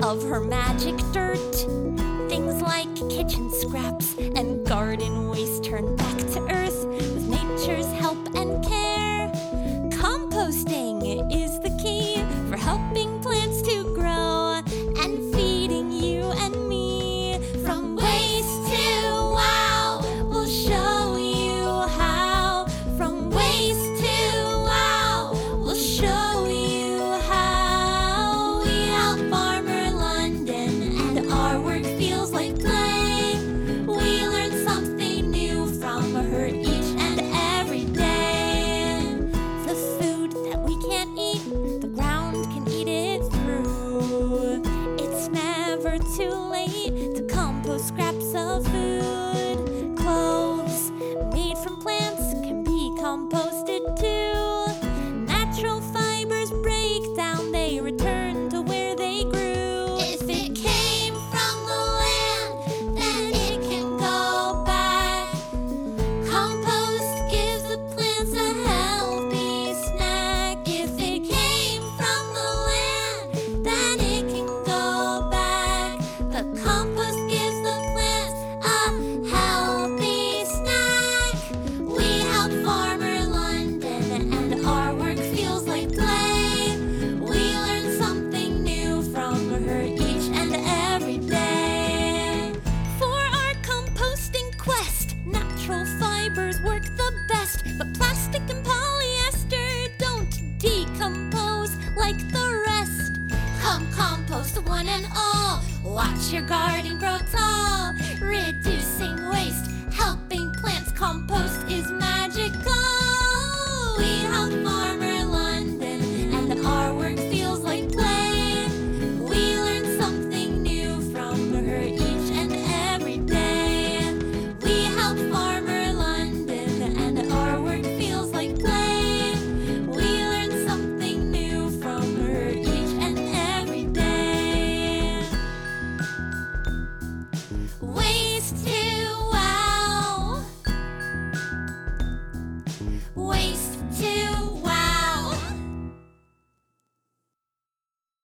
of her magic dirt. Things like kitchen scraps and garden waste turn back to earth with nature's help and care. Composting is the key for helping plants to grow and feeding you and me. From waste to wow, we'll show you how. From waste to wow, we'll show you how. We help Farmer London and our work feels like play. We learn something new from her each and every day. The food that we can't eat, the ground can eat it through. It's never too late to compost scraps of food. Clothes made from plants can be composted too. Natural fibers break down, they return to where they grew. If it came from the land, then it can go back. Compost gives the plants a healthy snack. If it came from the land, then it can go back. The compost gives the plants a healthy snack. We help Farmer London and our work feels like play. We learn something new from her each and every day. For our composting quest, natural fibers work the best, but plastic and polyester don't decompose like the rest. Come compost one and all, watch your garden grow tall, reducing waste